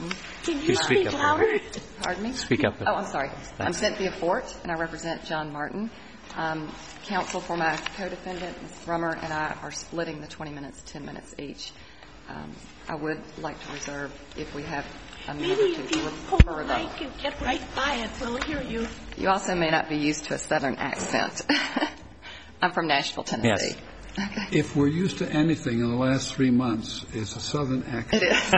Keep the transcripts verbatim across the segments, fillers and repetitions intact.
Martin. Can you speak louder? Pardon me? Speak up. Oh, I'm sorry. I'm Cynthia Fort, and I represent John Martin. Um, counsel for my co-defendant, Miz Thrummer, and I are splitting the twenty minutes, ten minutes each. Um, I would like to reserve, if we have a minute Maybe or two, if you to pull refer the them. mic and get right by it, we'll hear you. You also may not be used to a southern accent. I'm from Nashville, Tennessee. Yes. Okay. If we're used to anything in the last three months, it's a southern accent. It is.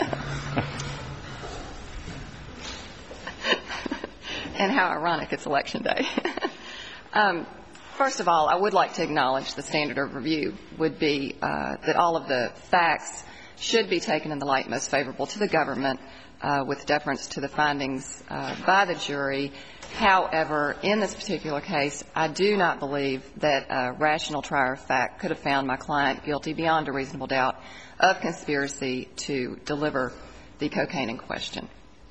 And how ironic it's Election Day. um, first of all, I would like to acknowledge the standard of review would be uh, that all of the facts should be taken in the light most favorable to the government uh, with deference to the findings uh, by the jury. However, in this particular case, I do not believe that a rational trier of fact could have found my client guilty beyond a reasonable doubt of conspiracy to deliver the cocaine in question.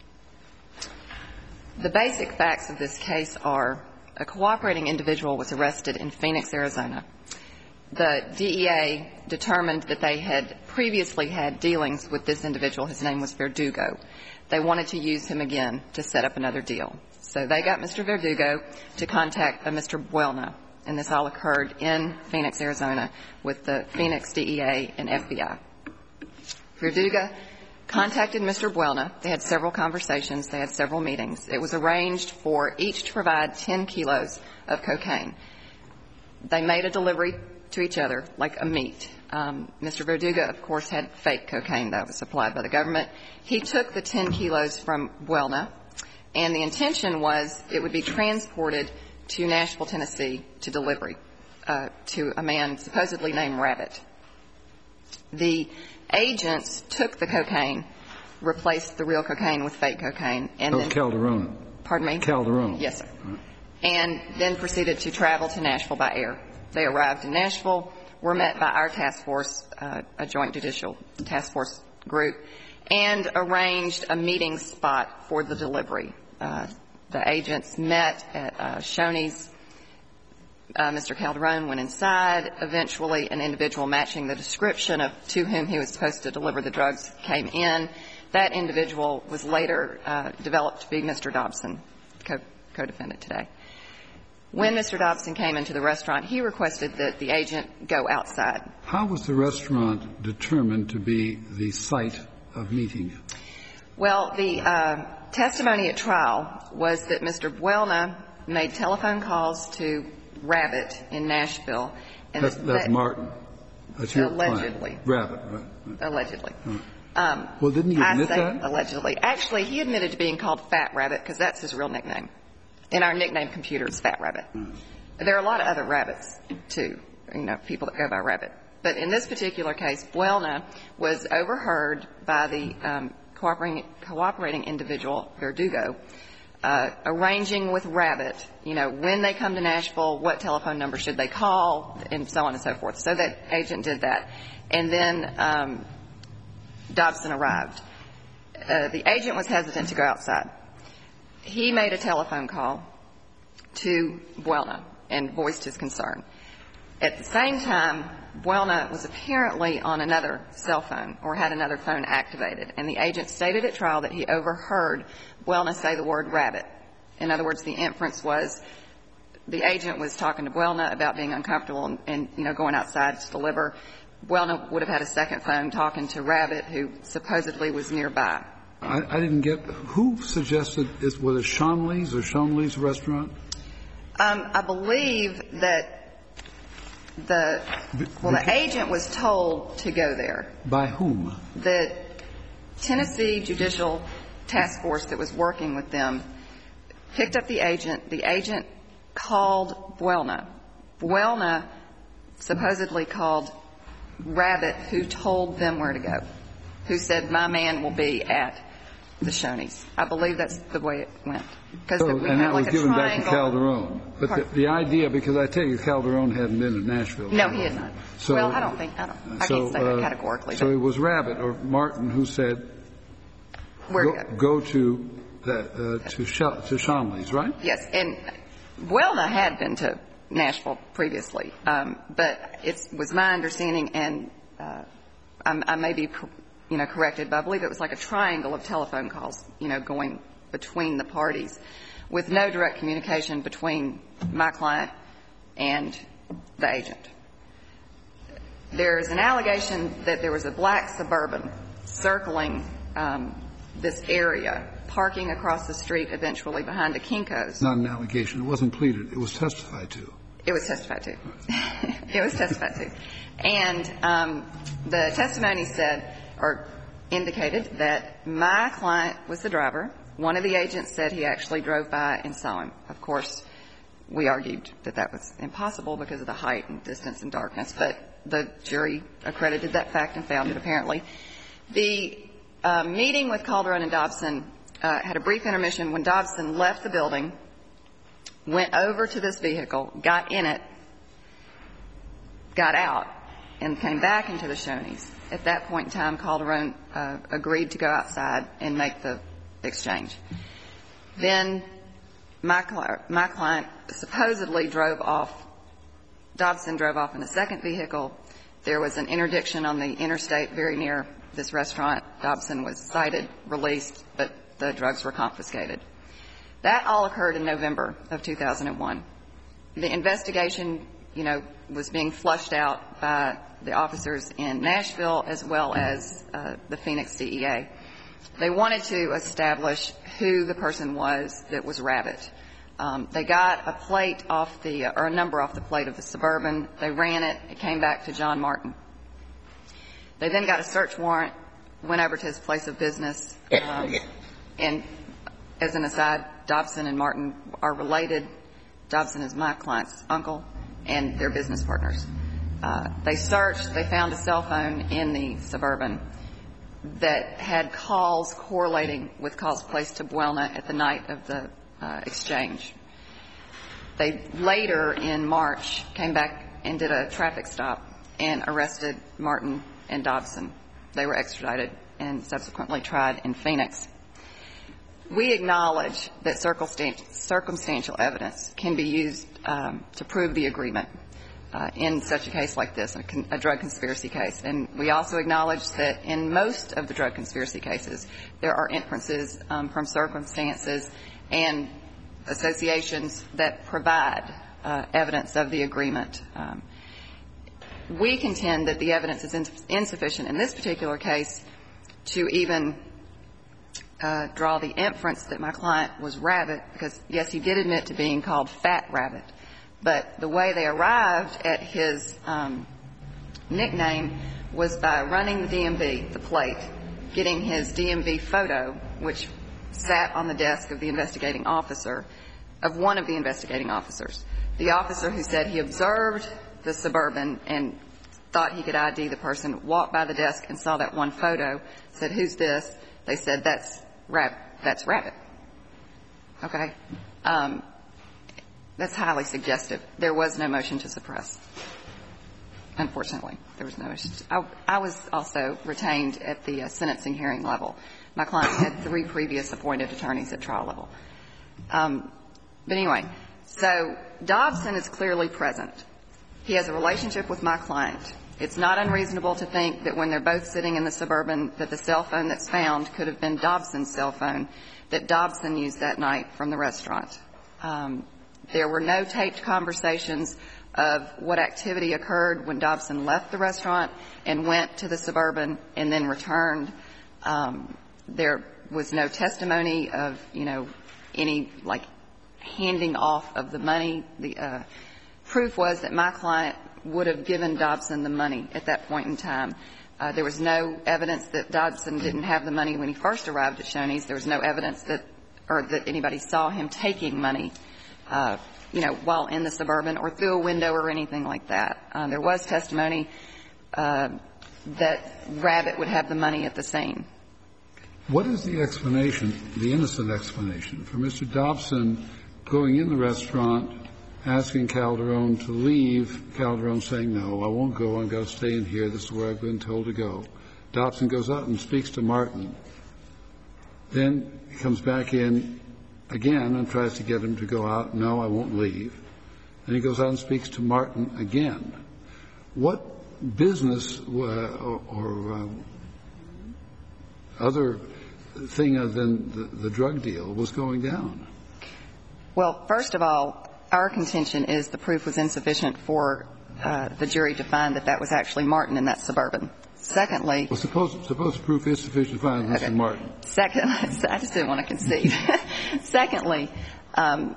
The basic facts of this case are a cooperating individual was arrested in Phoenix, Arizona. The D E A determined that they had previously had dealings with this individual. His name was Verdugo. They wanted to use him again to set up another deal. So they got Mister Verdugo to contact a Mister Buelna, and this all occurred in Phoenix, Arizona, with the Phoenix D E A and F B I. Verdugo contacted Mister Buelna. They had several conversations. They had several meetings. It was arranged for each to provide ten kilos of cocaine. They made a delivery to each other like a meat. Um, Mister Verdugo, of course, had fake cocaine that was supplied by the government. He took the ten kilos from Buelna, and the intention was it would be transported to Nashville, Tennessee, to delivery uh, to a man supposedly named Rabbit. The agents took the cocaine, replaced the real cocaine with fake cocaine, and oh, then Calderon. Pardon me? Calderon. Yes, sir. And then proceeded to travel to Nashville by air. They arrived in Nashville, were met by our task force, uh, a joint judicial task force group, and arranged a meeting spot for the delivery. Uh, the agents met at uh, Shoney's. Uh, Mister Calderon went inside. Eventually, an individual matching the description of to whom he was supposed to deliver the drugs came in. That individual was later uh, developed to be Mister Dobson, co- co-defendant today. When Mister Dobson came into the restaurant, he requested that the agent go outside. How was the restaurant determined to be the site of meeting? Well, the uh, testimony at trial was that Mister Buelna made telephone calls to Rabbit in Nashville. And that's that's that, Martin. That's your allegedly. client. Rabbit, right? right. Allegedly. Right. Um, well, didn't he admit I say that? Allegedly. Actually, he admitted to being called Fat Rabbit because that's his real nickname. In our nickname computer, it's Fat Rabbit. Right. There are a lot of other rabbits, too, you know, people that go by Rabbit. But in this particular case, Buelna was overheard by the um, cooperating, cooperating individual, Verdugo, uh, arranging with Rabbit, you know, when they come to Nashville, what telephone number should they call, and so on and so forth. So that agent did that. And then um, Dobson arrived. Uh, the agent was hesitant to go outside. He made a telephone call to Buelna and voiced his concern. At the same time, Buelna was apparently on another cell phone or had another phone activated, and the agent stated at trial that he overheard Buelna say the word Rabbit. In other words, the inference was the agent was talking to Buelna about being uncomfortable and, and you know, going outside to deliver. Buelna would have had a second phone talking to Rabbit, who supposedly was nearby. I, I didn't get who suggested is was it Shonley's or Shonley's restaurant? Um, I believe that the well, the agent was told to go there. By whom? The Tennessee Judicial Task Force that was working with them picked up the agent. The agent called Buelna. Buelna supposedly called Rabbit, who told them where to go, who said, "My man will be at the Shoney's." I believe that's the way it went. So, we and that like was given back to Calderon. But the, the idea, because I tell you, Calderon hadn't been in Nashville. No, he had not. So, well, I don't think, I don't, I so, can't say uh, that categorically. So it was Rabbit or Martin who said, where go, to go. go to that, uh, to, Sh- to Shonley's, right? Yes, and Buelna had been to Nashville previously, um, but it was my understanding, and uh, I, I may be you know, corrected, but I believe it was like a triangle of telephone calls, you know, going between the parties with no direct communication between my client and the agent. There's an allegation that there was a black Suburban circling um, this area, parking across the street eventually behind a Kinko's. Not an allegation. It wasn't pleaded. It was testified to. It was testified to. It was testified to. And um, the testimony said or indicated that my client was the driver. One of the agents said he actually drove by and saw him. Of course, we argued that that was impossible because of the height and distance and darkness, but the jury accredited that fact and found it apparently. The uh, meeting with Calderon and Dobson uh, had a brief intermission when Dobson left the building, went over to this vehicle, got in it, got out, and came back into the Shoney's. At that point in time, Calderon uh, agreed to go outside and make the exchange. Then my, cl- my client supposedly drove off. Dobson drove off in a second vehicle. There was an interdiction on the interstate very near this restaurant. Dobson was cited, released, but the drugs were confiscated. That all occurred in November of two thousand one. The investigation, you know, was being flushed out by the officers in Nashville as well as uh, the Phoenix D E A. They wanted to establish who the person was that was Rabbit. Um, they got a plate off the, or a number off the plate of the Suburban. They ran it. It came back to John Martin. They then got a search warrant, went over to his place of business, um, and as an aside, Dobson and Martin are related. Dobson is my client's uncle, and they're business partners. Uh, they searched. They found a cell phone in the Suburban that had calls correlating with calls placed to Buelna at the night of the uh, exchange. They later, in March, came back and did a traffic stop and arrested Martin and Dobson. They were extradited and subsequently tried in Phoenix. We acknowledge that circumstantial evidence can be used um, to prove the agreement uh, in such a case like this, a, con- a drug conspiracy case. And we also acknowledge that in most of the drug conspiracy cases, there are inferences um, from circumstances and associations that provide uh, evidence of the agreement. Um, we contend that the evidence is ins- insufficient in this particular case to even Uh, draw the inference that my client was Rabbit, because, yes, he did admit to being called Fat Rabbit, but the way they arrived at his um, nickname was by running the D M V, the plate, getting his D M V photo, which sat on the desk of the investigating officer, of one of the investigating officers. The officer who said he observed the Suburban and thought he could I D the person walked by the desk and saw that one photo, said, "Who's this?" They said, that's Rab- that's Rabbit. Okay? Um, that's highly suggestive. There was no motion to suppress. Unfortunately, there was no motion. To, I, I was also retained at the uh, sentencing hearing level. My client had three previous appointed attorneys at trial level. Um, but anyway, so Dobson is clearly present. He has a relationship with my client. It's not unreasonable to think that when they're both sitting in the Suburban that the cell phone that's found could have been Dobson's cell phone that Dobson used that night from the restaurant. Um, there were no taped conversations of what activity occurred when Dobson left the restaurant and went to the Suburban and then returned. Um, there was no testimony of, you know, any, like, handing off of the money. The uh, proof was that my client would have given Dobson the money at that point in time. Uh, there was no evidence that Dobson didn't have the money when he first arrived at Shoney's. There was no evidence that, or that anybody saw him taking money, uh, you know, while in the Suburban or through a window or anything like that. Uh, there was testimony uh, that Rabbit would have the money at the scene. What is the explanation, the innocent explanation, for Mister Dobson going in the restaurant, asking Calderon to leave, Calderon saying, "No, I won't go. I'm going to stay in here. This is where I've been told to go." Dobson goes out and speaks to Martin. Then he comes back in again and tries to get him to go out. "No, I won't leave." And he goes out and speaks to Martin again. What business uh, or, or uh, other thing other than the, the drug deal was going down? Well, first of all, our contention is the proof was insufficient for uh, the jury to find that that was actually Martin in that Suburban. Secondly, well, suppose suppose the proof is sufficient to find Mister Okay. Martin. Second, I just didn't want to concede. Secondly, um,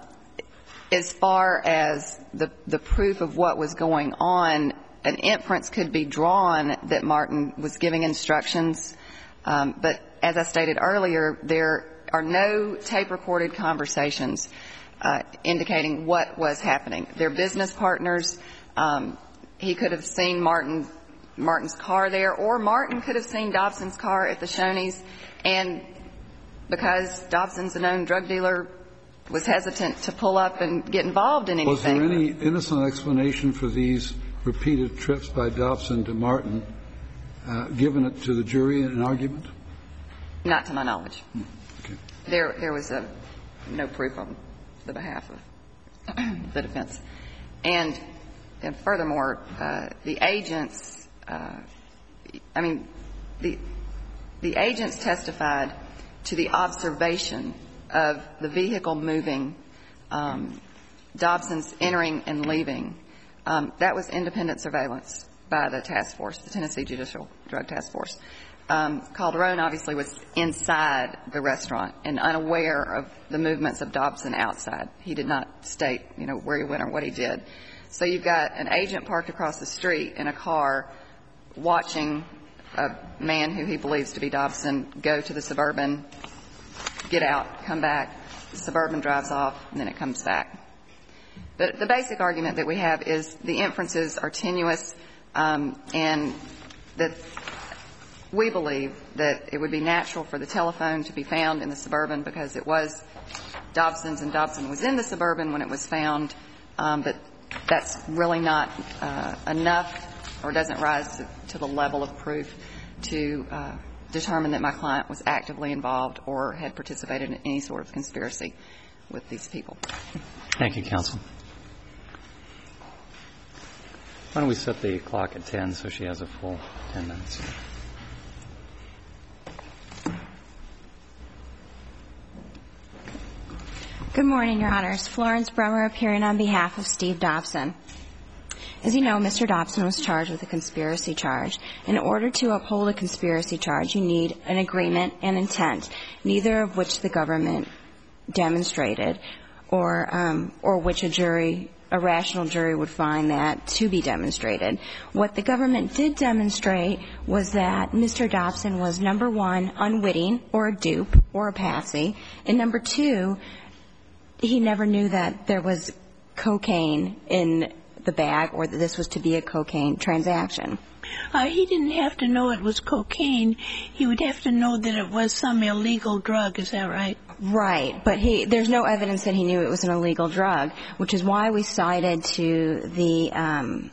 as far as the the proof of what was going on, an inference could be drawn that Martin was giving instructions. Um, but as I stated earlier, there are no tape-recorded conversations uh, indicating what was happening. They're business partners. Um, he could have seen Martin, Martin's car there, or Martin could have seen Dobson's car at the Shoney's, and because Dobson's a known drug dealer, was hesitant to pull up and get involved in anything. Was there any innocent explanation for these repeated trips by Dobson to Martin, uh, given it to the jury in an argument? Not to my knowledge. Hmm. Okay. There, there was a, no proof on the behalf of the defense. And, and furthermore, uh, the agents, uh, I mean, the, the agents testified to the observation of the vehicle moving, um, Dobson's entering and leaving. Um, that was independent surveillance by the task force, the Tennessee Judicial Drug Task Force. Um, Calderon obviously was inside the restaurant and unaware of the movements of Dobson outside. He did not state, you know, where he went or what he did. So you've got an agent parked across the street in a car watching a man who he believes to be Dobson go to the Suburban, get out, come back. The Suburban drives off, and then it comes back. But the basic argument that we have is the inferences are tenuous, um, and that we believe that it would be natural for the telephone to be found in the Suburban because it was Dobson's and Dobson was in the Suburban when it was found, um, but that's really not uh, enough or doesn't rise to, to the level of proof to uh, determine that my client was actively involved or had participated in any sort of conspiracy with these people. Thank you, counsel. Why don't we set the clock at ten so she has a full ten minutes. Good morning, Your Honors. Florence Bremer appearing on behalf of Steve Dobson. As you know, Mister Dobson was charged with a conspiracy charge. In order to uphold a conspiracy charge, you need an agreement and intent, neither of which the government demonstrated or um, or which a jury, a rational jury would find that to be demonstrated. What the government did demonstrate was that Mister Dobson was, number one, unwitting or a dupe or a patsy, and number two, he never knew that there was cocaine in the bag or that this was to be a cocaine transaction. Uh, he didn't have to know it was cocaine. He would have to know that it was some illegal drug. Is that right? Right. But he, there's no evidence that he knew it was an illegal drug, which is why we cited to the um,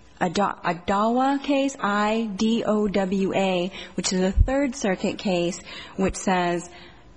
Adawa case, I D O W A, which is a Third Circuit case, which says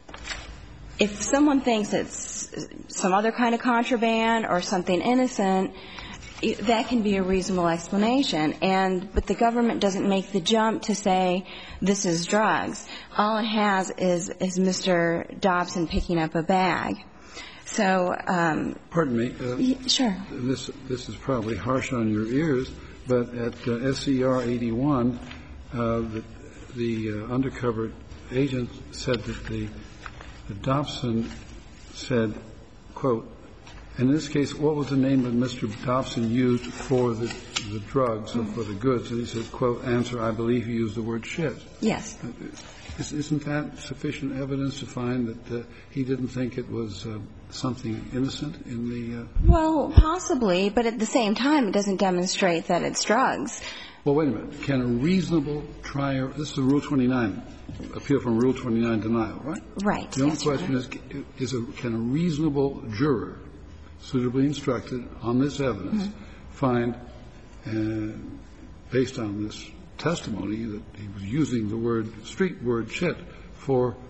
if someone thinks it's some other kind of contraband or something innocent, that can be a reasonable explanation. And but the government doesn't make the jump to say this is drugs. All it has is is Mister Dobson picking up a bag. So, um, pardon me. Uh, sure. This this is probably harsh on your ears, but at uh, S E R eighty-one, uh, the, the uh, undercover agent said that the, the Dobson said, quote, in this case, what was the name that Mister Dobson used for the, the drugs or for the goods? And he said, quote, answer, I believe he used the word shit. Yes. Isn't that sufficient evidence to find that uh, he didn't think it was uh, something innocent in the... Uh... Well, possibly, but at the same time, it doesn't demonstrate that it's drugs. Well, wait a minute. Can a reasonable trier... This is a Rule twenty-nine, appeal from Rule twenty-nine denial, right? Right. The only yes, question is, is a, can a reasonable juror, suitably instructed on this evidence, mm-hmm. find, uh, based on this testimony, that he was using the word, street word shit for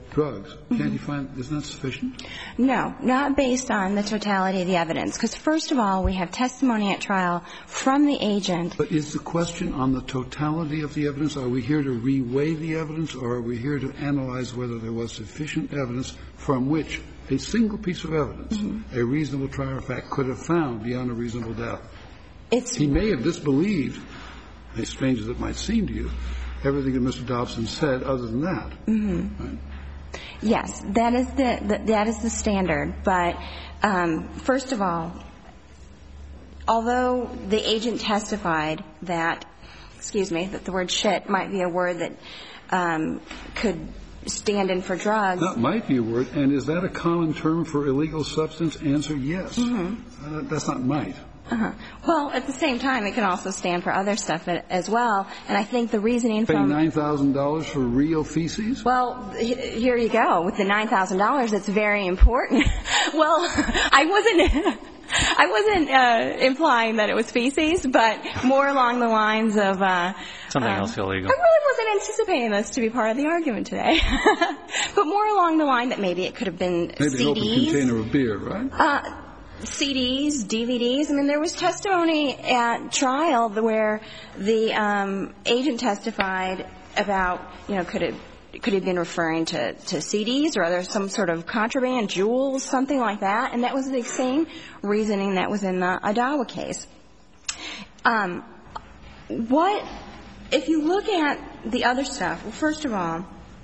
drugs. Can't you find, isn't that sufficient? No, not based on the totality of the evidence. Because first of all, we have testimony at trial from the agent. But is the question on the totality of the evidence? Are we here to reweigh the evidence, or are we here to analyze whether there was sufficient evidence from which a single piece of evidence, mm-hmm. a reasonable trier of fact, could have found beyond a reasonable doubt? It's he may have disbelieved, as strange as it might seem to you, everything that Mister Dobson said other than that. Mm-hmm. Right? Yes, that is the, the that is the standard. But um, first of all, although the agent testified that, excuse me, that the word shit might be a word that um, could stand in for drugs. That might be a word. And is that a common term for illegal substance? Answer, yes. Mm-hmm. Uh, that's not might. Uh-huh. Well, at the same time, it can also stand for other stuff as well. And I think the reasoning Pay from nine thousand dollars for real feces? Well, here you go. With the nine thousand dollars, it's very important. Well, I wasn't I wasn't uh, implying that it was feces, but more along the lines of uh, something uh, else illegal. I really wasn't anticipating this to be part of the argument today, but more along the line that maybe it could have been maybe C Ds. Maybe an open container of beer, right? Uh, C Ds, D V Ds. I mean, there was testimony at trial where the um, agent testified about, you know, could it could have been referring to, to C Ds or other some sort of contraband, jewels, something like that, and that was the same reasoning that was in the Adawa case. Um, what if you look at the other stuff? Well, first of all,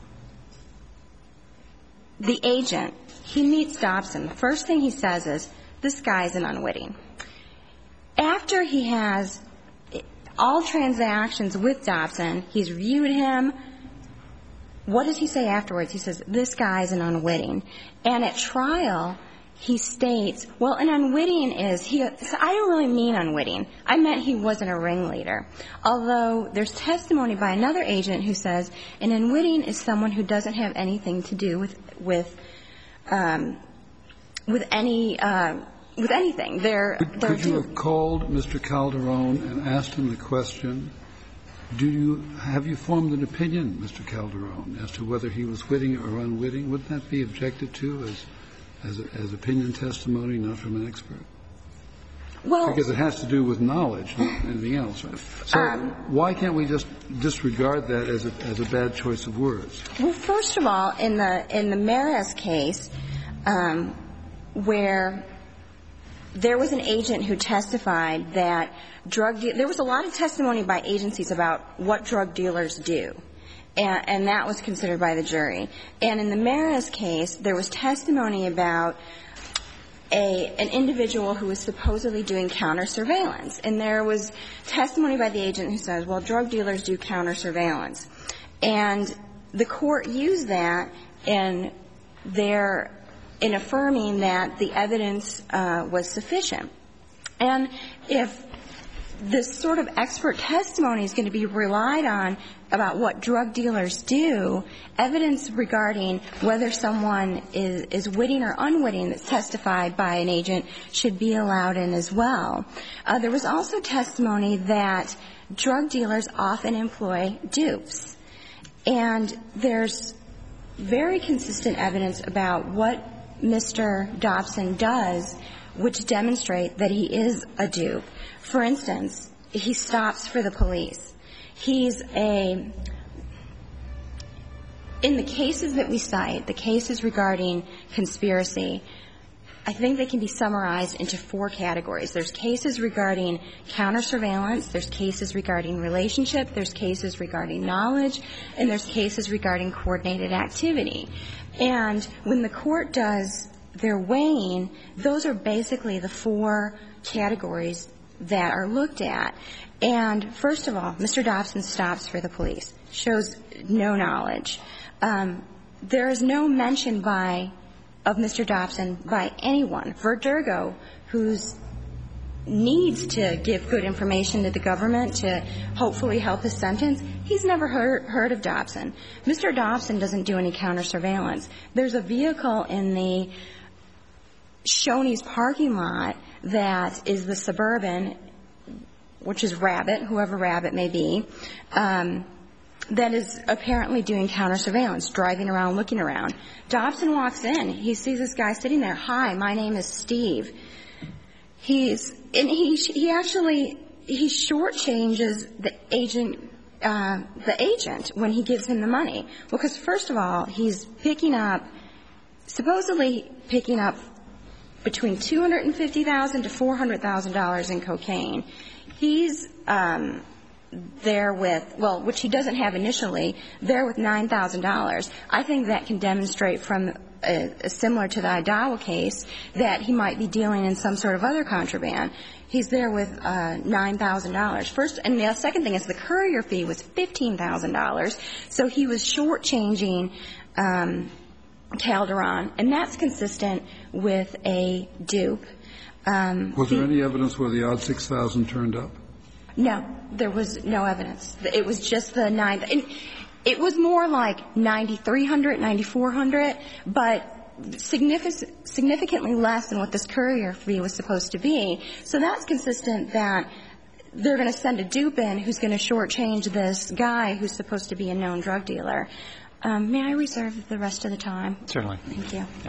the agent, he meets Dobson. The first thing he says is, this guy's an unwitting. After he has all transactions with Dobson, he's reviewed him. What does he say afterwards? He says, this guy's an unwitting. And at trial, he states, well, an unwitting is, he, I don't really mean unwitting. I meant he wasn't a ringleader. Although there's testimony by another agent who says an unwitting is someone who doesn't have anything to do with, with, um, with any, uh, with anything. They're, could, they're could you have called Mister Calderon and asked him the question, do you, have you formed an opinion, Mister Calderon, as to whether he was witting or unwitting? Wouldn't that be objected to as, as, a, as opinion testimony, not from an expert? Well, because it has to do with knowledge, not anything else, right? So um, why can't we just disregard that as a, as a bad choice of words? Well, first of all, in the, in the Maris case, um, where there was an agent who testified that drug de- there was a lot of testimony by agencies about what drug dealers do, and, and that was considered by the jury. And in the Maris case, there was testimony about a an individual who was supposedly doing counter surveillance, and there was testimony by the agent who says, well, drug dealers do counter surveillance, and the court used that in their in affirming that the evidence uh, was sufficient. And if this sort of expert testimony is going to be relied on about what drug dealers do, evidence regarding whether someone is, is witting or unwitting that's testified by an agent should be allowed in as well. Uh, there was also testimony that drug dealers often employ dupes. And there's very consistent evidence about what Mister Dobson does, which demonstrate that he is a dupe. For instance, he stops for the police. He's a, in the cases that we cite, the cases regarding conspiracy, I think they can be summarized into four categories. There's cases regarding counter surveillance, there's cases regarding relationship, there's cases regarding knowledge, and there's cases regarding coordinated activity. And when the court does their weighing, those are basically the four categories that are looked at. And first of all, Mister Dobson stops for the police, shows no knowledge. Um, there is no mention by of Mister Dobson by anyone. Verdugo, who's needs to give good information to the government to hopefully help his sentence, he's never heard, heard of Dobson. Mister Dobson doesn't do any counter surveillance. There's a vehicle in the Shoney's parking lot that is the Suburban, which is Rabbit, whoever Rabbit may be. Um, that is apparently doing counter surveillance, driving around, looking around. Dobson walks in. He sees this guy sitting there. Hi, my name is Steve. He's and he he actually he shortchanges the agent uh, the agent when he gives him the money, because first of all, he's picking up supposedly picking up between two hundred and fifty thousand to four hundred thousand dollars in cocaine. He's um, there with, well, which he doesn't have initially, there with nine thousand dollars. I think that can demonstrate from, uh, similar to the Idaho case, that he might be dealing in some sort of other contraband. He's there with uh, nine thousand dollars. First, and the second thing is the courier fee was fifteen thousand dollars, so he was shortchanging um, Calderon, and that's consistent with a dupe. Um, was there the, any evidence where the odd six thousand turned up? No, there was no evidence. It was just the nine. And it was more like ninety-three hundred, ninety-four hundred, but significant, significantly less than what this courier fee was supposed to be. So that's consistent that they're going to send a dupe in who's going to shortchange this guy who's supposed to be a known drug dealer. Um, may I reserve the rest of the time? Certainly. Thank you. Yeah.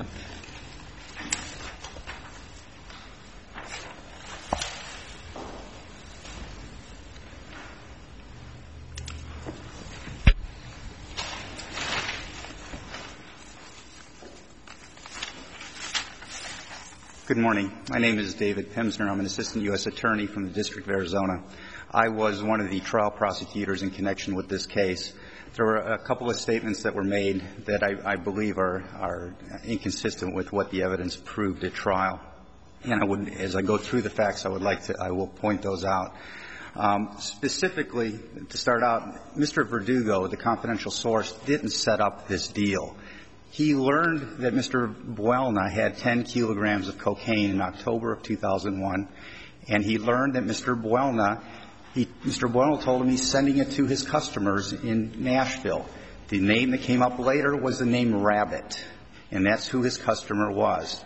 Good morning. My name is David Pimsner. I'm an assistant U S attorney from the District of Arizona. I was one of the trial prosecutors in connection with this case. There were a couple of statements that were made that I, I believe are, are inconsistent with what the evidence proved at trial. And I would, as I go through the facts, I would like to, I will point those out. Um, specifically, to start out, Mister Verdugo, the confidential source, didn't set up this deal. He learned that Mister Buelna had ten kilograms of cocaine in October of two thousand one, and he learned that Mister Buelna, he, Mister Buelna told him he's sending it to his customers in Nashville. The name that came up later was the name Rabbit, and that's who his customer was.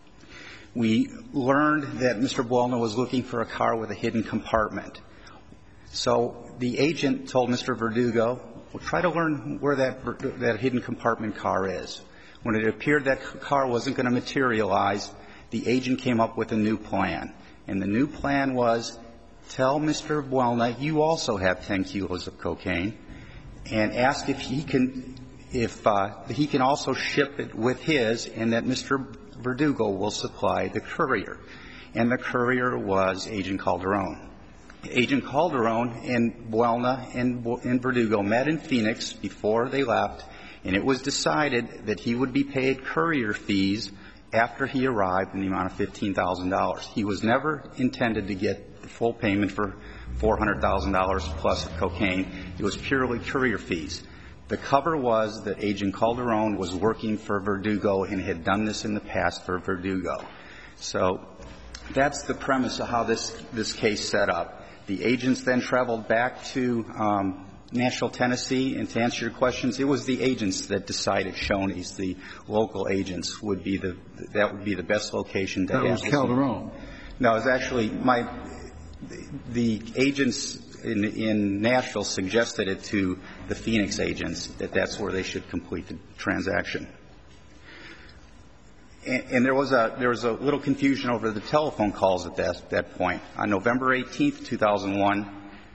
We learned that Mister Buelna was looking for a car with a hidden compartment. So the agent told Mister Verdugo, well, try to learn where that, that hidden compartment car is. When it appeared that car wasn't going to materialize, the agent came up with a new plan. And the new plan was, tell Mister Buelna you also have ten kilos of cocaine, and ask if he can, if uh, he can also ship it with his, and that Mister Verdugo will supply the courier. And the courier was Agent Calderon. Agent Calderon and Buelna and, and Verdugo met in Phoenix before they left, and it was decided that he would be paid courier fees after he arrived in the amount of fifteen thousand dollars. He was never intended to get the full payment for four hundred thousand dollars plus of cocaine. It was purely courier fees. The cover was that Agent Calderon was working for Verdugo and had done this in the past for Verdugo. So that's the premise of how this, this case set up. The agents then traveled back to um, Nashville, Tennessee, and to answer your questions, it was the agents that decided Shoney's, the local agents, would be the that would be the best location to have. That was Calderon. No, it was actually my the agents in, in Nashville suggested it to the Phoenix agents that that's where they should complete the transaction. And, and there was a there was a little confusion over the telephone calls at that that point. On November eighteenth, two thousand one,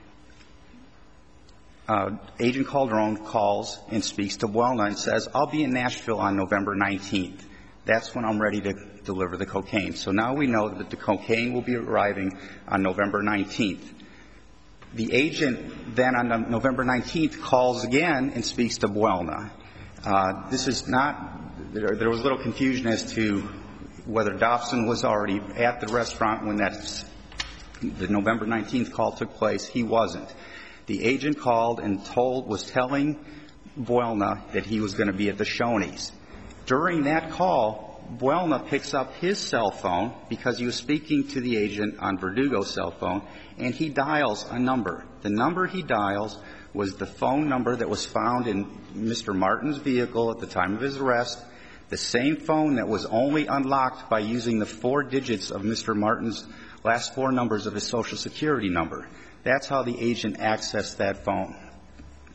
uh, Agent Calderon calls and speaks to Buelna and says, "I'll be in Nashville on November nineteenth. That's when I'm ready to deliver the cocaine." So now we know that the cocaine will be arriving on November nineteenth. The agent then on November nineteenth calls again and speaks to Buelna. Uh, this is not. There, there was a little confusion as to whether Dobson was already at the restaurant when that the November nineteenth call took place. He wasn't. The agent called and told was telling Buelna that he was going to be at the Shoney's. During that call, Buelna picks up his cell phone because he was speaking to the agent on Verdugo's cell phone, and he dials a number. The number he dials was the phone number that was found in Mister Martin's vehicle at the time of his arrest, the same phone that was only unlocked by using the four digits of Mister Martin's last four numbers of his Social Security number. That's how the agent accessed that phone.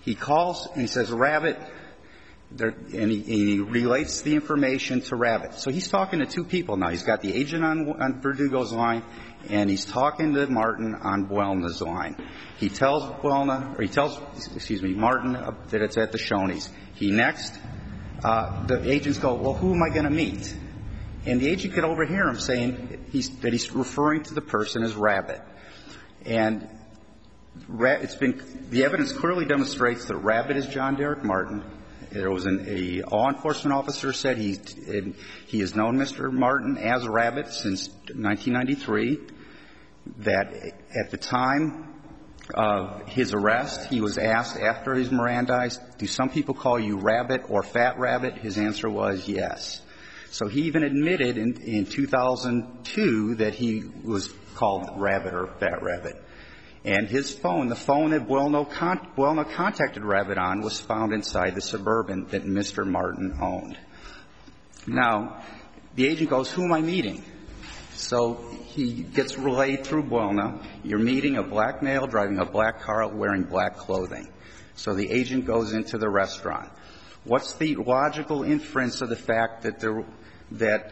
He calls and he says, Rabbit, there, and he, he relates the information to Rabbit. So he's talking to two people now. He's got the agent on, on Verdugo's line, and he's talking to Martin on Buelna's line. He tells Buelna, or he tells, excuse me, Martin uh, that it's at the Shoney's. He next, uh, the agents go, well, who am I going to meet? And the agent could overhear him saying he's, that he's referring to the person as Rabbit. And it's been, the evidence clearly demonstrates that Rabbit is John Derek Martin. There was an, a law enforcement officer said he, he has known Mister Martin as Rabbit since nineteen ninety-three, that at the time of his arrest, he was asked after his Mirandized, do some people call you Rabbit or Fat Rabbit? His answer was yes. So he even admitted in, in two thousand two that he was called Rabbit or Fat Rabbit. And his phone, the phone that Buelna, con- Buelna contacted Rabbit on, was found inside the Suburban that Mister Martin owned. Now, the agent goes, who am I meeting? So he gets relayed through Buelna, you're meeting a black male driving a black car wearing black clothing. So the agent goes into the restaurant. What's the logical inference of the fact that there, that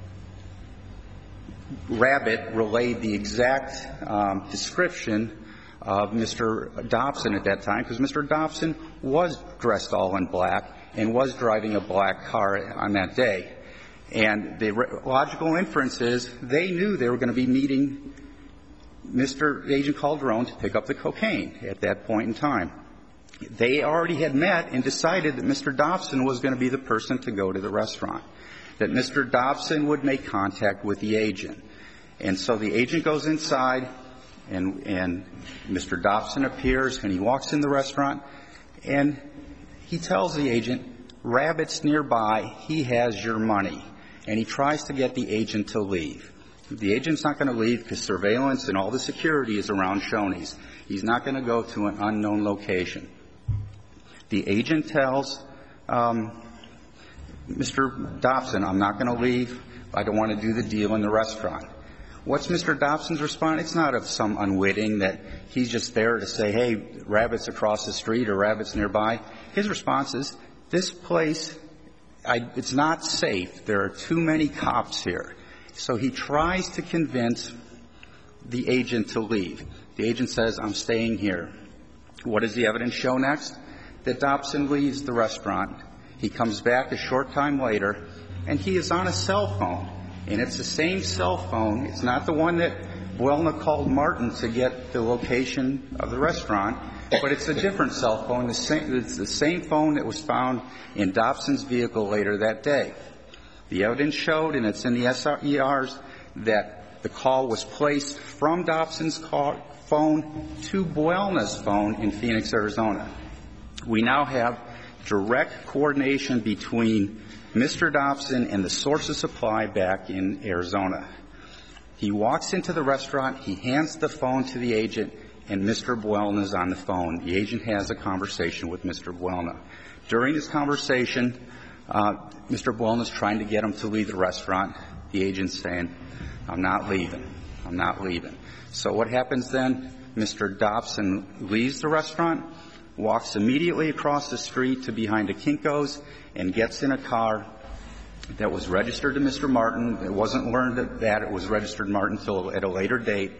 Rabbit relayed the exact um, description of Mister Dobson at that time? Because Mister Dobson was dressed all in black and was driving a black car on that day. And the re- logical inference is they knew they were going to be meeting Mister Agent Calderon to pick up the cocaine at that point in time. They already had met and decided that Mister Dobson was going to be the person to go to the restaurant, that Mister Dobson would make contact with the agent. And so the agent goes inside, and, and Mister Dobson appears, and he walks in the restaurant, and he tells the agent, Rabbit's nearby, he has your money. And he tries to get the agent to leave. The agent's not going to leave because surveillance and all the security is around Shoney's. He's not going to go to an unknown location. The agent tells um, Mister Dobson, I'm not going to leave. I don't want to do the deal in the restaurant. What's Mister Dobson's response? It's not of some unwitting that he's just there to say, hey, Rabbit's across the street or Rabbit's nearby. His response is, this place, I, it's not safe. There are too many cops here. So he tries to convince the agent to leave. The agent says, I'm staying here. What does the evidence show next? That Dobson leaves the restaurant. He comes back a short time later, and he is on a cell phone. And it's the same cell phone. It's not the one that Buelna called Martin to get the location of the restaurant, but it's a different cell phone. The same, it's the same phone that was found in Dobson's vehicle later that day. The evidence showed, and it's in the S R E Rs, that the call was placed from Dobson's call, phone to Buelna's phone in Phoenix, Arizona. We now have direct coordination between Mister Dobson and the source of supply back in Arizona. He walks into the restaurant, he hands the phone to the agent, and Mister Buelna is on the phone. The agent has a conversation with Mister Buelna. During this conversation, uh, Mister Buelna is trying to get him to leave the restaurant. The agent's saying, I'm not leaving. I'm not leaving. So what happens then? Mister Dobson leaves the restaurant, walks immediately across the street to behind a Kinko's, and gets in a car that was registered to Mister Martin. It wasn't learned that, that it was registered to Martin until at a later date.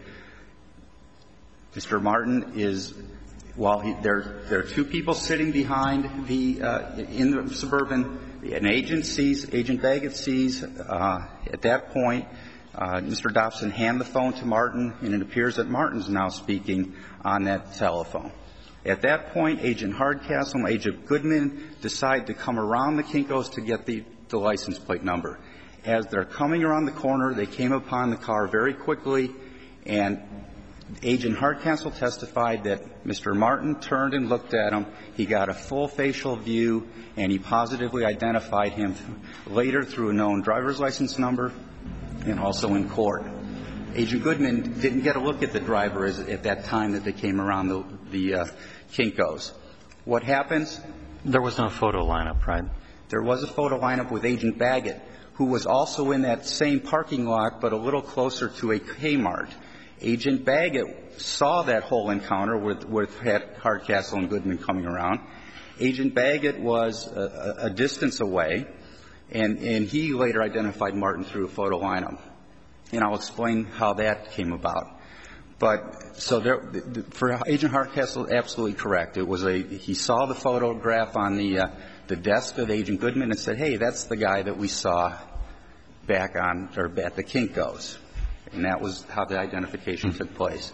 Mister Martin is, while he, there, there are two people sitting behind the, uh, in the Suburban, an agent sees, Agent Baggett sees, uh, at that point, uh, Mister Dobson hand the phone to Martin, and it appears that Martin's now speaking on that telephone. At that point, Agent Hardcastle and Agent Goodman decide to come around the Kinko's to get the, the license plate number. As they're coming around the corner, they came upon the car very quickly, and Agent Hardcastle testified that Mister Martin turned and looked at him. He got a full facial view, and he positively identified him later through a known driver's license number and also in court. Agent Goodman didn't get a look at the driver as, at that time that they came around the, the uh, Kinko's. What happens? There was no photo lineup, right? There was a photo lineup with Agent Baggett, who was also in that same parking lot but a little closer to a Kmart. Agent Baggett saw that whole encounter with, with Hardcastle and Goodman coming around. Agent Baggett was a, a distance away, and, and he later identified Martin through a photo lineup. And I'll explain how that came about. But so there, for Agent Hardcastle, absolutely correct. It was a he saw the photograph on the uh, the desk of Agent Goodman and said, "Hey, that's the guy that we saw back on or at the Kinko's," and that was how the identification took place.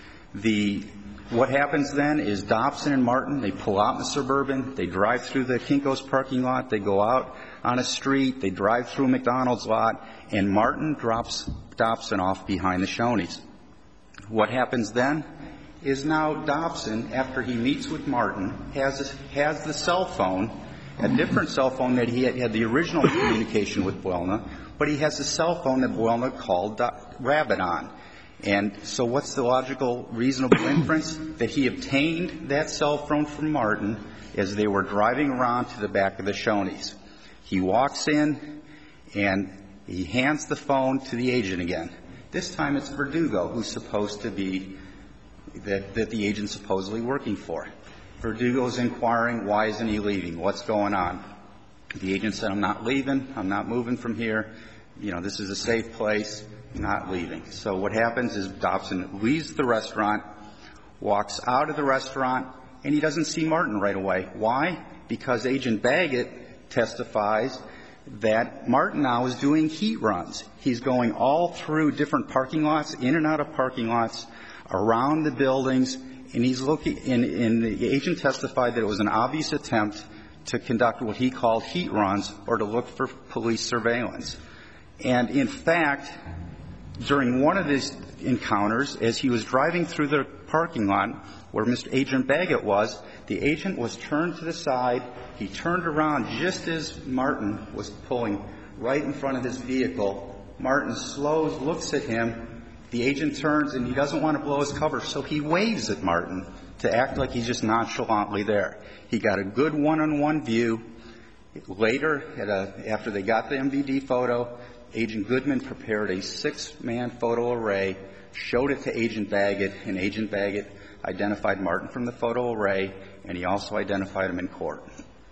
The what happens then is Dobson and Martin, they pull out in the Suburban, they drive through the Kinko's parking lot, they go out on a street, they drive through a McDonald's lot, and Martin drops Dobson off behind the Shoney's. What happens then is now Dobson, after he meets with Martin, has has the cell phone, a different cell phone that he had, had the original communication with Buelna, but he has a cell phone that Buelna called Rabbit on. And so what's the logical, reasonable inference? That he obtained that cell phone from Martin as they were driving around to the back of the Shoney's. He walks in, and he hands the phone to the agent again. This time it's Verdugo who's supposed to be, that, that the agent's supposedly working for. Verdugo's inquiring, why isn't he leaving? What's going on? The agent said, I'm not leaving. I'm not moving from here. You know, this is a safe place. I'm not leaving. So what happens is Dobson leaves the restaurant, walks out of the restaurant, and he doesn't see Martin right away. Why? Because Agent Baggett testifies that Martin now is doing heat runs. He's going all through different parking lots, in and out of parking lots, around the buildings, and he's looking, and, and the agent testified that it was an obvious attempt to conduct what he called heat runs or to look for police surveillance. And in fact, during one of these encounters, as he was driving through the parking lot where Mister Agent Baggett was, the agent was turned to the side. He turned around just as Martin was pulling right in front of his vehicle. Martin slows, looks at him. The agent turns, and he doesn't want to blow his cover, so he waves at Martin to act like he's just nonchalantly there. He got a good one-on-one view. Later, at a, after they got the M V D photo, Agent Goodman prepared a six-man photo array, showed it to Agent Baggett, and Agent Baggett identified Martin from the photo array, and he also identified him in court.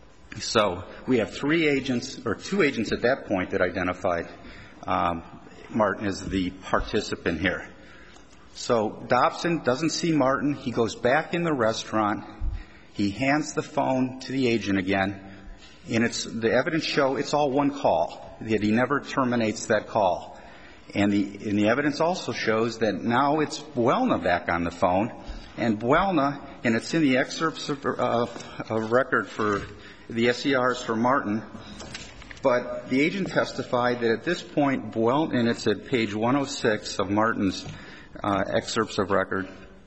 So we have three agents, or two agents at that point, that identified um, Martin as the participant here. So Dobson doesn't see Martin. He goes back in the restaurant. He hands the phone to the agent again, and it's the evidence show it's all one call, that he never terminates that call. And the, and the evidence also shows that now it's Buelna back on the phone, and Buelna, and it's in the excerpts of, uh, of record for the S E Rs for Martin, but the agent testified that at this point, Buelna, and it's at page one oh six of Martin's uh, excerpts of record,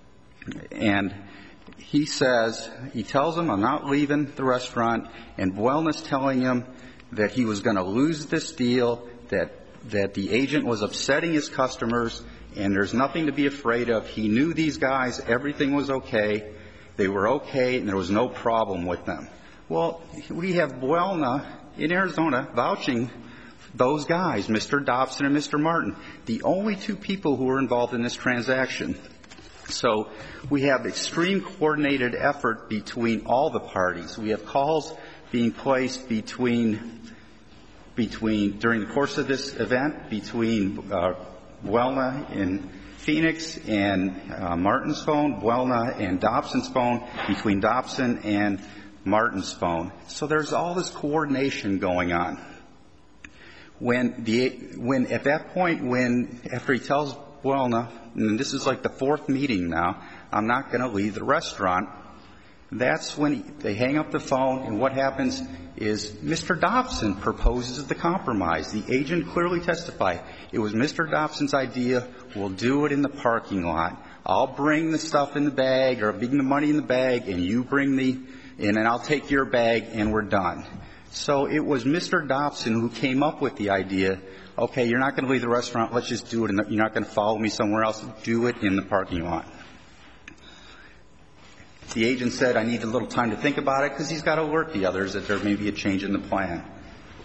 and he says, he tells him, I'm not leaving the restaurant, and Buelna's telling him that he was going to lose this deal, that that the agent was upsetting his customers, and there's nothing to be afraid of. He knew these guys, everything was okay, they were okay, and there was no problem with them. Well, we have Buelna in Arizona vouching those guys, Mister Dobson and Mister Martin, the only two people who were involved in this transaction. So we have extreme coordinated effort between all the parties. We have calls being placed between, between during the course of this event, between uh, Buelna in Phoenix and uh, Martin's phone, Buelna and Dobson's phone, between Dobson and Martin's phone. So there's all this coordination going on. When the when at that point, when after he tells Buelna, and this is like the fourth meeting now, I'm not going to leave the restaurant, that's when he, they hang up the phone, and what happens is Mister Dobson proposes the compromise. The agent clearly testified it was Mister Dobson's idea. We'll do it in the parking lot. I'll bring the stuff in the bag, or bring the money in the bag, and you bring the and then I'll take your bag, and we're done. So it was Mister Dobson who came up with the idea, okay, you're not going to leave the restaurant, let's just do it, in the, you're not going to follow me somewhere else, do it in the parking lot. The agent said, I need a little time to think about it, because he's got to alert the others that there may be a change in the plan.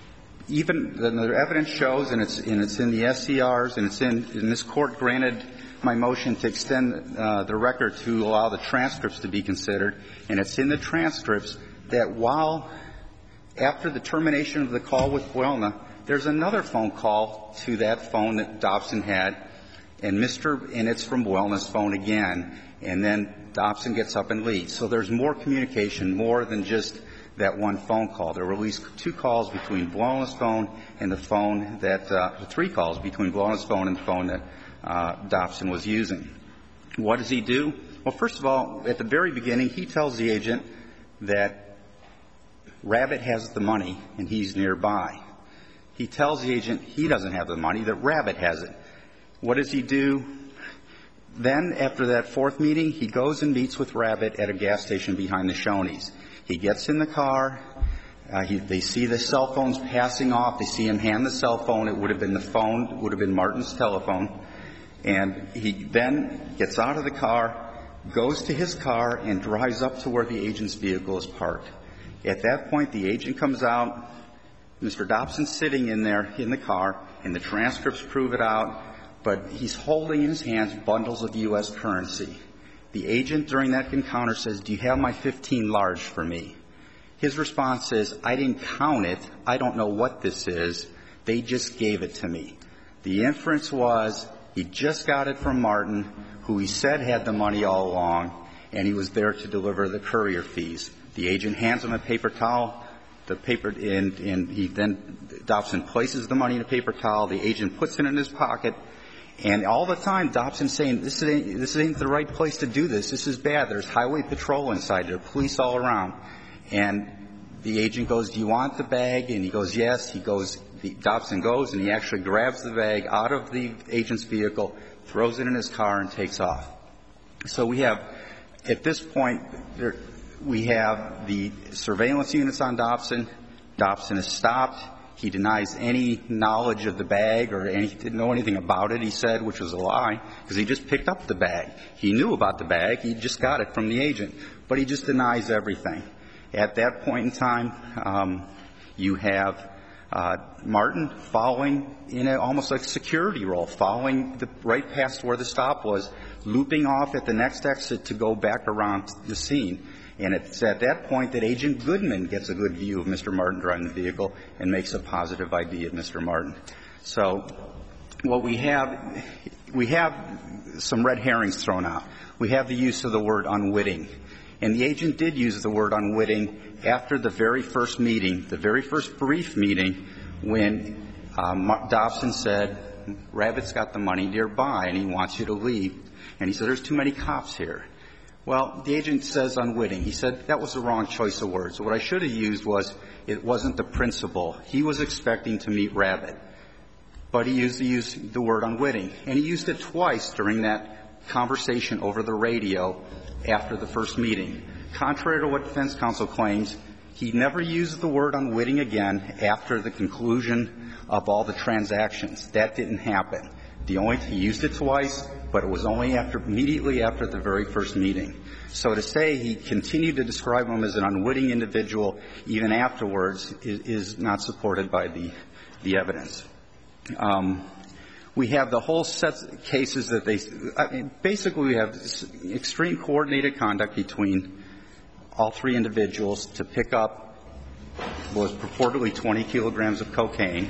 Even the evidence shows, and it's, and it's in the S C Rs, and it's in, and this court granted my motion to extend uh, the record to allow the transcripts to be considered, and it's in the transcripts that while after the termination of the call with Buelna, there's another phone call to that phone that Dobson had, and Mister and it's from Buelna's phone again, and then Dobson gets up and leaves. So there's more communication, more than just that one phone call. There were at least two calls between Buelna's phone and the phone that uh, three calls between Buelna's phone and the phone that uh, Dobson was using. What does he do? Well, first of all, at the very beginning, he tells the agent that Rabbit has the money and he's nearby. He tells the agent he doesn't have the money, that Rabbit has it. What does he do? Then, after that fourth meeting, he goes and meets with Rabbit at a gas station behind the Shoney's. He gets in the car. Uh, he, they see the cell phones passing off. They see him hand the cell phone. It would have been the phone. It would have been Martin's telephone. And he then gets out of the car, goes to his car, and drives up to where the agent's vehicle is parked. At that point, the agent comes out. Mister Dobson's sitting in there in the car, and the transcripts prove it out. But he's holding in his hands bundles of U S currency. The agent during that encounter says, "Do you have my fifteen large for me?" His response is, "I didn't count it. I don't know what this is. They just gave it to me." The inference was he just got it from Martin, who he said had the money all along, and he was there to deliver the courier fees. The agent hands him a paper towel. The paper, and, and he then, Dobson places the money in a paper towel. The agent puts it in his pocket. And all the time, Dobson's saying, this ain't, this ain't the right place to do this. This is bad. There's highway patrol inside. There are police all around. And the agent goes, "Do you want the bag?" And he goes, "Yes." He goes, the, Dobson goes, and he actually grabs the bag out of the agent's vehicle, throws it in his car, and takes off. So we have, at this point, there, we have the surveillance units on Dobson. Dobson is stopped. He denies any knowledge of the bag or any, didn't know anything about it, he said, which was a lie, because he just picked up the bag. He knew about the bag. He just got it from the agent. But he just denies everything. At that point in time, um, you have uh, Martin following in a, almost like security role, following the, right past where the stop was, looping off at the next exit to go back around the scene. And it's at that point that Agent Goodman gets a good view of Mister Martin driving the vehicle and makes a positive I D of Mister Martin. So what we have, we have some red herrings thrown out. We have the use of the word unwitting. And the agent did use the word unwitting after the very first meeting, the very first brief meeting, when um, Dobson said, "Rabbit's got the money nearby and he wants you to leave." And he said, "There's too many cops here." Well, the agent says unwitting. He said that was the wrong choice of words. What I should have used was it wasn't the principal. He was expecting to meet Rabbit. But he used, he used the word unwitting. And he used it twice during that conversation over the radio after the first meeting. Contrary to what defense counsel claims, he never used the word unwitting again after the conclusion of all the transactions. That didn't happen. The only, he used it twice, but it was only after, immediately after the very first meeting. So to say he continued to describe him as an unwitting individual even afterwards is, is not supported by the, the evidence. Um, we have the whole set of cases that they, I mean, basically we have extreme coordinated conduct between all three individuals to pick up what was purportedly twenty kilograms of cocaine.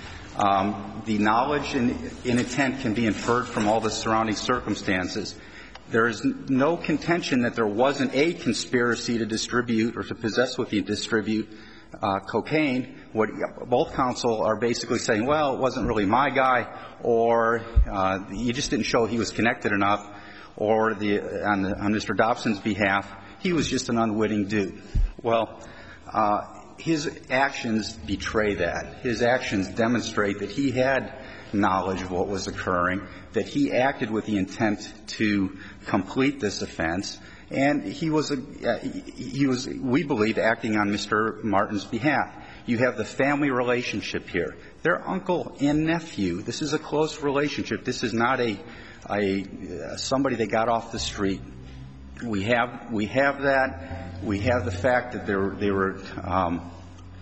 Um, the knowledge and, and intent can be inferred from all the surrounding circumstances. There is no contention that there wasn't a conspiracy to distribute or to possess with you distribute uh, cocaine. What both counsel are basically saying, well, it wasn't really my guy, or uh, you just didn't show he was connected enough, or the, on, the, on Mister Dobson's behalf, he was just an unwitting dude. Well, uh, his actions betray that. His actions demonstrate that he had knowledge of what was occurring, that he acted with the intent to complete this offense, and he was, a, uh, he was, we believe, acting on Mister Martin's behalf. You have the family relationship here. They're uncle and nephew. This is a close relationship. This is not a, a uh, somebody they got off the street. We have we have that. We have the fact that they were, they were um,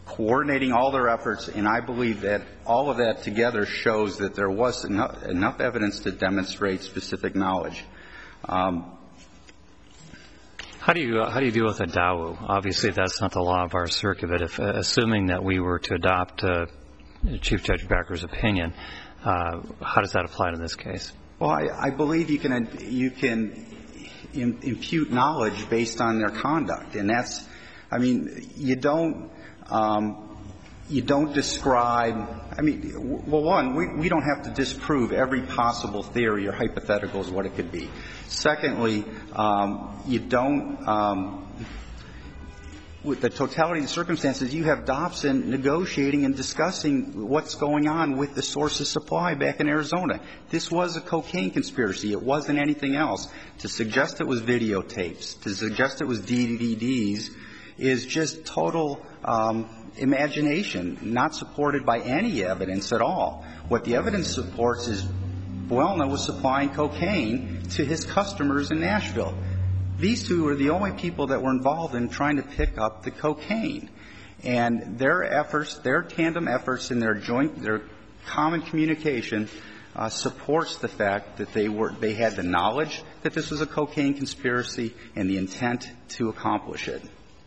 coordinating all their efforts, and I believe that all of that together shows that there was enough, enough evidence to demonstrate specific knowledge. Um, How do you uh, how do you deal with a Dawu? Obviously, that's not the law of our circuit. But if, uh, assuming that we were to adopt uh, Chief Judge Becker's opinion, uh, how does that apply to this case? Well, I, I believe you can you can im- impute knowledge based on their conduct, and that's, I mean, you don't um, you don't describe. I mean, well, one, we, we don't have to disprove every possible theory or hypothetical as what it could be. Secondly, um, you don't, um, with the totality of the circumstances, you have Dobson negotiating and discussing what's going on with the source of supply back in Arizona. This was a cocaine conspiracy. It wasn't anything else. To suggest it was videotapes, to suggest it was D V Ds is just total um, imagination, not supported by any evidence at all. What the evidence supports is Buelna was supplying cocaine to his customers in Nashville. These two were the only people that were involved in trying to pick up the cocaine. And their efforts, their tandem efforts and their joint, their common communication uh, supports the fact that they were, they had the knowledge that this was a cocaine conspiracy and the intent to accomplish it.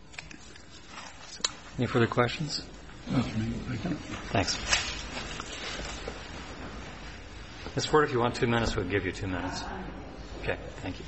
Any further questions? Thanks. Miz Ford, if you want two minutes, we'll give you two minutes. Okay, thank you.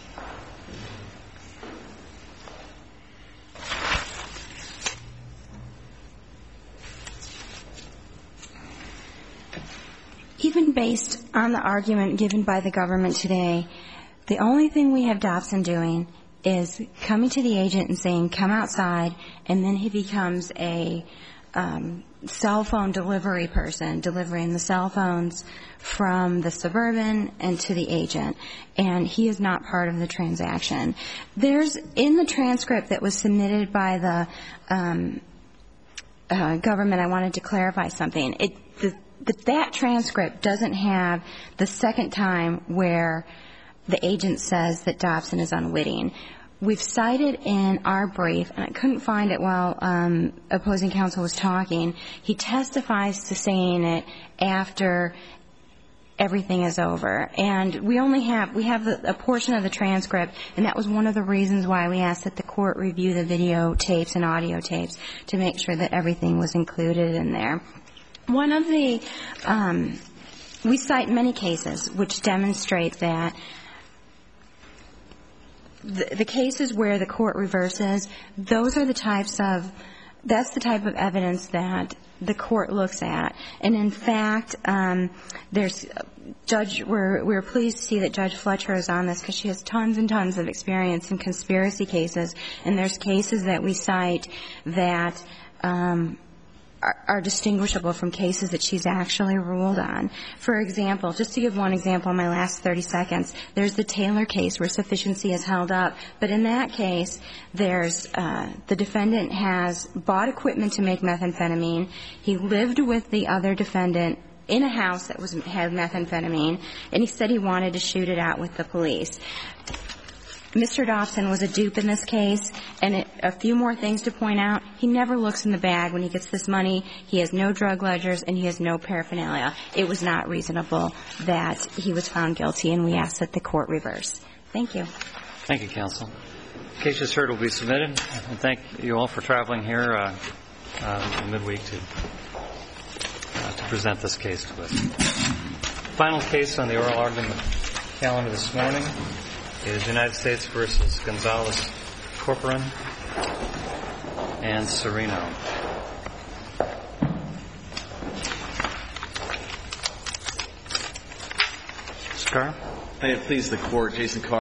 Even based on the argument given by the government today, the only thing we have Dobson doing is coming to the agent and saying, come outside, and then he becomes a um, cell phone delivery person, delivering the cell phones from the Suburban and to the agent. And he is not part of the transaction. There's, in the transcript that was submitted by the um, uh, government, I wanted to clarify something. It, the, the, that transcript doesn't have the second time where the agent says that Dobson is unwitting. We've cited in our brief, and I couldn't find it while um, opposing counsel was talking, he testifies to saying it after everything is over. And we only have, we have a portion of the transcript, and that was one of the reasons why we asked that the court review the videotapes and audio tapes to make sure that everything was included in there. One of the, um, we cite many cases which demonstrate that The, the cases where the court reverses, those are the types of, that's the type of evidence that the court looks at. And in fact, um, there's, Judge, we're, we're pleased to see that Judge Fletcher is on this because she has tons and tons of experience in conspiracy cases. And there's cases that we cite that, um, Are, are distinguishable from cases that she's actually ruled on. For example, just to give one example in my last thirty seconds, there's the Taylor case where sufficiency is held up. But in that case, there's uh, the defendant has bought equipment to make methamphetamine. He lived with the other defendant in a house that was had methamphetamine, and he said he wanted to shoot it out with the police. Mister Dobson was a dupe in this case, and it, a few more things to point out. He never looks in the bag when he gets this money. He has no drug ledgers, and he has no paraphernalia. It was not reasonable that he was found guilty, and we ask that the court reverse. Thank you. Thank you, counsel. The case just heard will be submitted. And thank you all for traveling here uh, uh, midweek to, uh, to present this case to us. Final case on the oral argument calendar this morning is United States versus Gonzalez Corporan and Sereno. Mister Carr? May it please the court, Jason Carr.